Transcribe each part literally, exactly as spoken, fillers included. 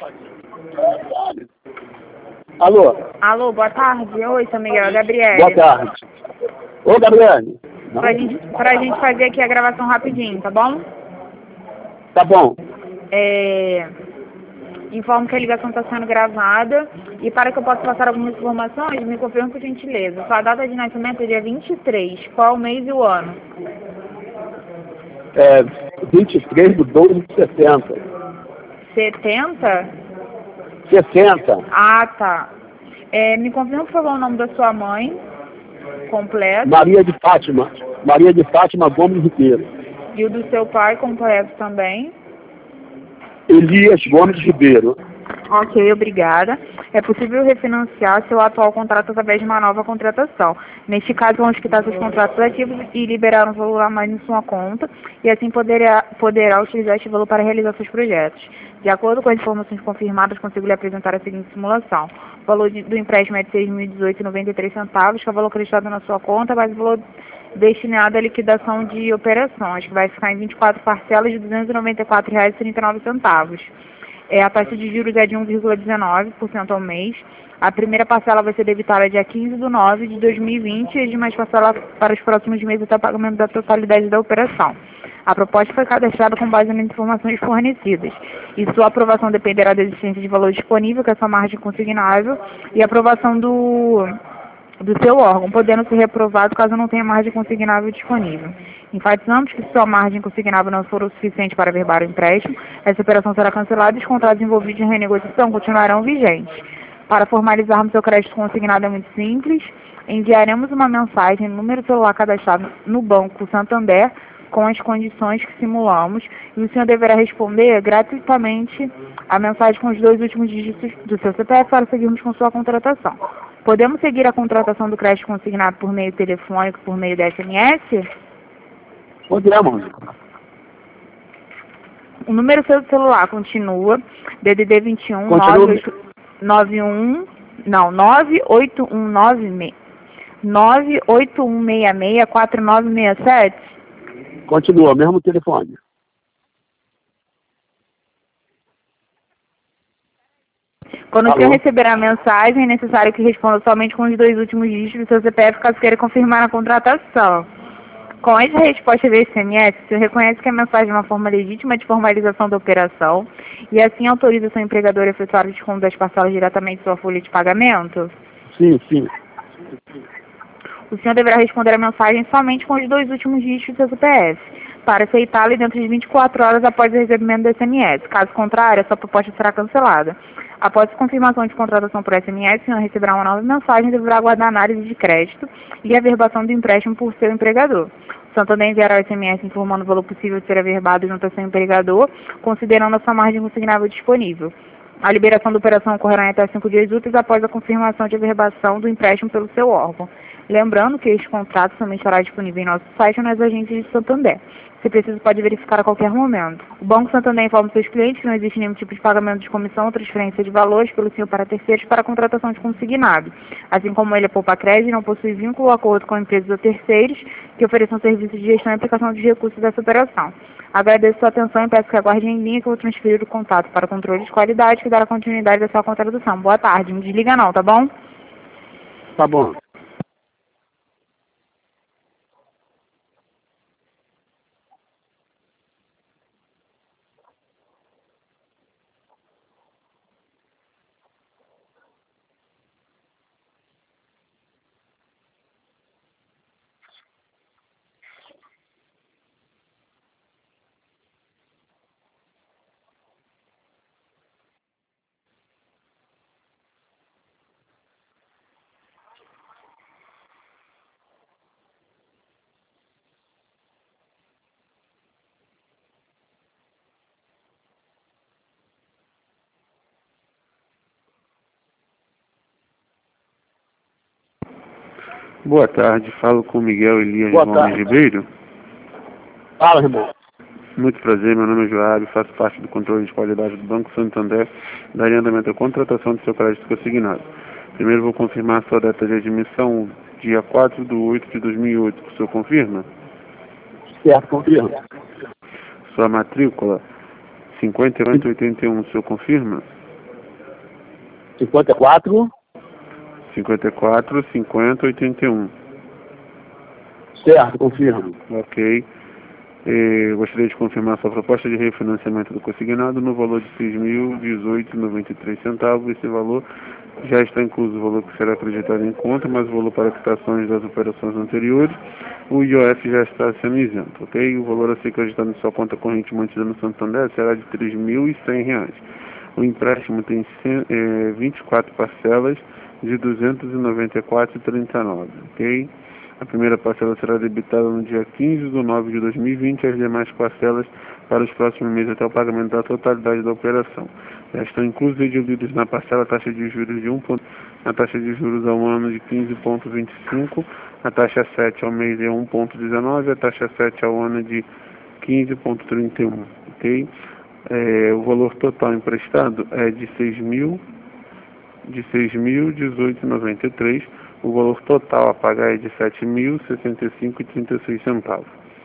Alô? Alô, boa tarde. Oi, seu Miguel, é Gabriele. Boa tarde. Ô, Gabriele. Pra gente, pra gente fazer aqui a gravação rapidinho, tá bom? Tá bom. É... Informo que a ligação está sendo gravada e para que eu possa passar algumas informações, me confirme por gentileza. Sua data de nascimento é dia vinte e três. Qual o mês e o ano? É vinte e três de doze de sessenta. setenta? sessenta. Ah, tá. É, me confirma, por favor, o nome da sua mãe completo. Maria de Fátima. Maria de Fátima Gomes Ribeiro. E o do seu pai completo também. Elias Gomes Ribeiro. Ok, obrigada. É possível refinanciar seu atual contrato através de uma nova contratação. Neste caso, vão quitar seus contratos ativos e liberar um valor a mais em sua conta, e assim poderá, poderá utilizar este valor para realizar seus projetos. De acordo com as informações confirmadas, consigo lhe apresentar a seguinte simulação. O valor de, do empréstimo é de seis mil e dezoito reais e noventa e três centavos, que é o valor acreditado na sua conta, mas o valor destinado à liquidação de operações, que vai ficar em vinte e quatro parcelas de duzentos e noventa e quatro reais e trinta e nove centavos. É, a taxa de juros é de um vírgula dezenove por cento ao mês. A primeira parcela vai ser debitada dia quinze de nove de dois mil e vinte e as demais parcelas para os próximos meses até o pagamento da totalidade da operação. A proposta foi cadastrada com base nas informações fornecidas e sua aprovação dependerá da existência de valor disponível, que é a sua margem consignável, e a aprovação do... do seu órgão, podendo ser reprovado caso não tenha margem consignável disponível. Enfatizamos que se sua margem consignável não for o suficiente para averbar o empréstimo, essa operação será cancelada e os contratos envolvidos em renegociação continuarão vigentes. Para formalizarmos seu crédito consignado é muito simples, enviaremos uma mensagem no número celular cadastrado no Banco Santander com as condições que simulamos e o senhor deverá responder gratuitamente a mensagem com os dois últimos dígitos do seu C P F para seguirmos com sua contratação. Podemos seguir a contratação do crédito consignado por meio telefônico, por meio da S M S? Podemos. O número seu do celular continua D D D vinte e um Continua. nove oito nove um não, nove oito um nove seis nove oito um seis seis quatro nove seis sete. Continua, mesmo telefone. Quando Alô? o senhor receber a mensagem, é necessário que responda somente com os dois últimos dígitos do seu C P F, caso queira confirmar a contratação. Com essa resposta via S M S, o senhor reconhece que a mensagem é uma forma legítima de formalização da operação e assim autoriza seu empregador a efetuar o desconto das parcelas diretamente em sua folha de pagamento? Sim, sim. O senhor deverá responder a mensagem somente com os dois últimos dígitos do seu C P F, para aceitá-la dentro de vinte e quatro horas após o recebimento do S M S. Caso contrário, a sua proposta será cancelada. Após a confirmação de contratação por S M S, o senhor receberá uma nova mensagem e deverá aguardar análise de crédito e averbação do empréstimo por seu empregador. O Santander enviará o S M S informando o valor possível de ser averbado junto ao seu empregador, considerando a sua margem consignável disponível. A liberação da operação ocorrerá em até cinco dias úteis após a confirmação de averbação do empréstimo pelo seu órgão. Lembrando que este contrato também estará disponível em nosso site ou nas agências de Santander. Se preciso, pode verificar a qualquer momento. O Banco Santander informa seus clientes que não existe nenhum tipo de pagamento de comissão ou transferência de valores pelo senhor para terceiros para a contratação de consignado. Assim como ele é poupa crédito, não possui vínculo ou acordo com empresas ou terceiros que ofereçam serviços de gestão e aplicação de recursos dessa operação. Agradeço sua atenção e peço que aguarde em linha que eu vou transferir o contato para o controle de qualidade que dará continuidade da sua contratação. Boa tarde. Me desliga não, tá bom? Tá bom. Boa tarde, falo com Miguel Elias Boa Gomes tarde. Ribeiro. Fala, irmão. Muito prazer, meu nome é Joab, faço parte do controle de qualidade do Banco Santander, daria andamento à contratação do seu crédito consignado. Primeiro vou confirmar a sua data de admissão, dia quatro de oito de dois mil e oito, o senhor confirma? Certo, confirma. Sua matrícula, cinquenta e oito oitenta e um, o senhor confirma? cinquenta e quatro, cinquenta e quatro, cinquenta, oitenta e um. certo, confirmo. Ok. Eh, gostaria de confirmar sua proposta de refinanciamento do consignado no valor de seis mil dezoito reais e noventa e três centavos. Esse valor já está incluso o valor que será acreditado em conta, mas o valor para quitações das operações anteriores, o I O F já está sendo isento, ok? O valor a ser acreditado em sua conta corrente mantida no Santander será de três mil e cem reais. O empréstimo tem eh, vinte e quatro parcelas de duzentos e noventa e quatro reais e trinta e nove centavos, ok? A primeira parcela será debitada no dia quinze de nove de dois mil e vinte e as demais parcelas para os próximos meses até o pagamento da totalidade da operação. Já estão inclusos e diluídos na parcela a taxa de juros de um a taxa de juros ao ano de quinze vírgula vinte e cinco, a taxa sete ao mês é um vírgula dezenove, a taxa sete ao ano é de quinze vírgula trinta e um, ok? É, o valor total emprestado é de seis mil de seis mil dezoito reais e noventa e três centavos. O valor total a pagar é de sete mil sessenta e cinco reais e trinta e seis centavos.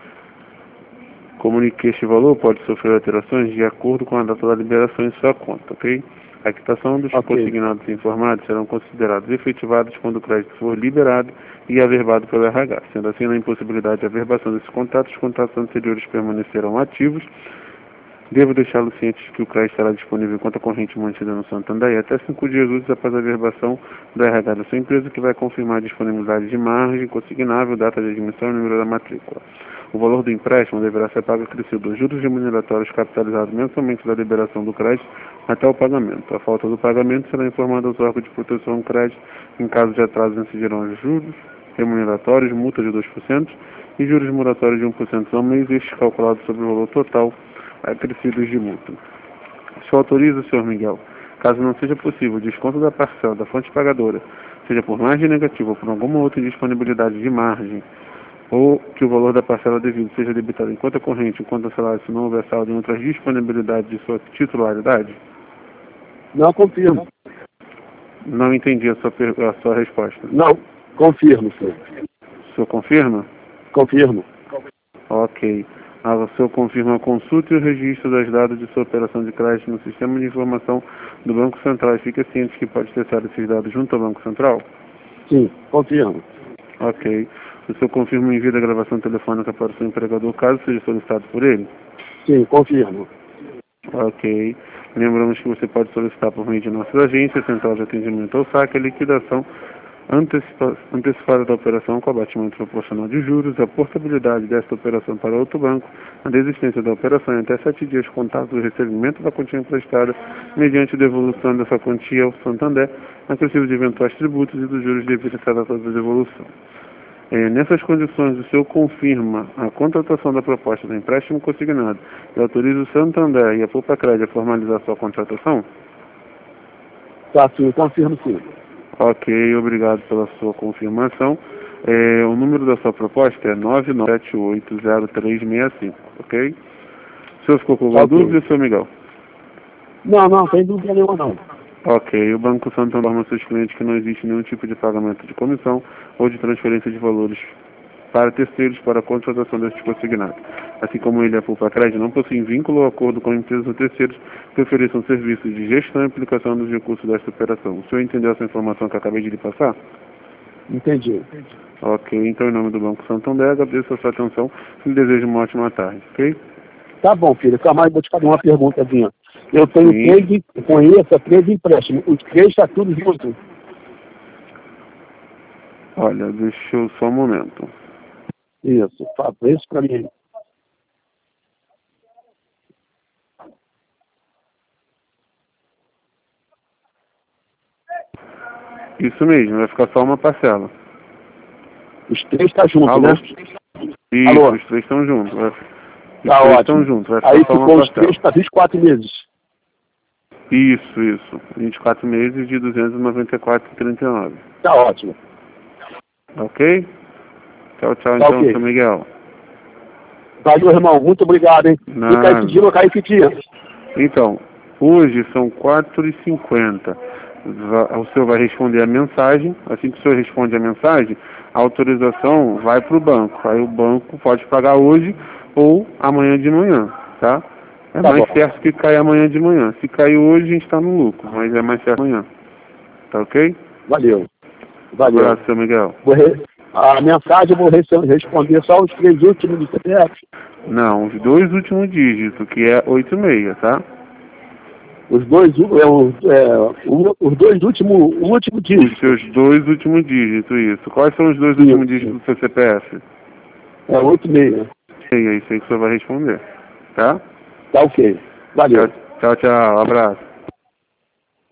Comunique que este valor pode sofrer alterações de acordo com a data da liberação em sua conta, ok? A quitação dos Ok. consignados informados serão considerados efetivados quando o crédito for liberado e averbado pelo R H. Sendo assim, na impossibilidade de averbação desses contratos, os contratos anteriores permanecerão ativos. Devo deixá-lo ciente de que o crédito estará disponível em conta corrente mantida no Santander até cinco dias úteis após a averbação do R H da sua empresa, que vai confirmar a disponibilidade de margem consignável, data de admissão e número da matrícula. O valor do empréstimo deverá ser pago acrescido dos juros remuneratórios capitalizados mensalmente da liberação do crédito até o pagamento. A falta do pagamento será informada aos órgãos de proteção ao crédito. Em caso de atraso, incidirão os juros remuneratórios, multa de dois por cento e juros moratórios de um por cento ao mês, estes calculados sobre o valor total acrescidos de multa. Se autoriza, senhor Miguel, caso não seja possível o desconto da parcela da fonte pagadora, seja por margem negativa ou por alguma outra indisponibilidade de margem, ou que o valor da parcela devida seja debitado em conta corrente, em conta salário, se não houver saldo em outras disponibilidades de sua titularidade? Não, confirmo. Não entendi a sua, per- a sua resposta. Não, confirmo, senhor. O senhor confirma? Confirmo. Ok. Ah, o senhor confirma a consulta e o registro das dados de sua operação de crédito no sistema de informação do Banco Central e fica ciente que pode testar esses dados junto ao Banco Central? Sim, confirmo. Ok. O senhor confirma o envio da gravação telefônica para o seu empregador, caso seja solicitado por ele? Sim, confirmo. Ok. Lembramos que você pode solicitar por meio de nossa agência, Central de Atendimento ao Saque, a liquidação antecipa- antecipada da operação com abatimento proporcional de juros, a portabilidade desta operação para outro banco, a desistência da operação em até sete dias contados do recebimento da quantia emprestada, mediante devolução dessa quantia ao Santander, acrescido de eventuais tributos e dos juros devidos a data da devolução. É, nessas condições, o senhor confirma a contratação da proposta do empréstimo consignado e autoriza o Santander e a Pulpacred a formalizar sua contratação? Tá, sim, confirmo sim. Ok, obrigado pela sua confirmação. É, o número da sua proposta é nove nove sete oito zero três seis cinco, ok? O senhor ficou com alguma Ok. dúvida, senhor Miguel? Não, não, tem dúvida nenhuma não. Ok, o Banco Santander informa aos seus clientes que não existe nenhum tipo de pagamento de comissão ou de transferência de valores para terceiros para a contratação deste consignado. Assim como ele e a Pulpacred não possuem vínculo ou acordo com empresas ou terceiros que ofereçam serviços de gestão e aplicação dos recursos desta operação. O senhor entendeu essa informação que eu acabei de lhe passar? Entendi. Ok, então em nome do Banco Santander, agradeço a sua atenção e lhe desejo uma ótima tarde, ok? Tá bom, filho. Só mais vou te fazer uma perguntazinha. Eu tenho Sim. três, em- conheço três empréstimos. Os três está tudo junto. Olha, deixa eu só um momento. Isso, faz isso pra mim. Isso mesmo, vai ficar só uma parcela. Os três está junto, Alô? né? Isso, Alô? os três estão juntos. Vai... Os Tá três ótimo. estão juntos, vai ficar Aí só uma ficou os parcela. três para vinte e quatro meses. Isso, isso. vinte e quatro meses de duzentos e noventa e quatro reais e trinta e nove. Tá ótimo. Ok? Tchau, tchau, Tá então, ok. seu Miguel. Valeu, irmão. Muito obrigado, hein? Nada. Fica esse dia, eu caí esse dia. Então, hoje são quatro e cinquenta. Va- O senhor vai responder a mensagem. Assim que o senhor responde a mensagem, a autorização vai para o banco. Aí o banco pode pagar hoje ou amanhã de manhã, tá? É Tá mais bom. certo que cair amanhã de manhã. Se cair hoje, a gente está no lucro, mas é mais certo amanhã. Tá ok? Valeu. Um Valeu. abraço, seu Miguel. Vou re... A mensagem eu vou re- responder só os três últimos do C P F. Não, os dois últimos dígitos, que é oito seis, tá? Os dois, u- é, o, é, o- os dois últimos, o último Os dígito. seus dois últimos dígitos, isso. Quais são os dois Isso. últimos dígitos do seu C P F? É oito seis. É isso aí que você vai responder, tá? Tá ok. Valeu. Tchau, tchau, tchau. Abraço.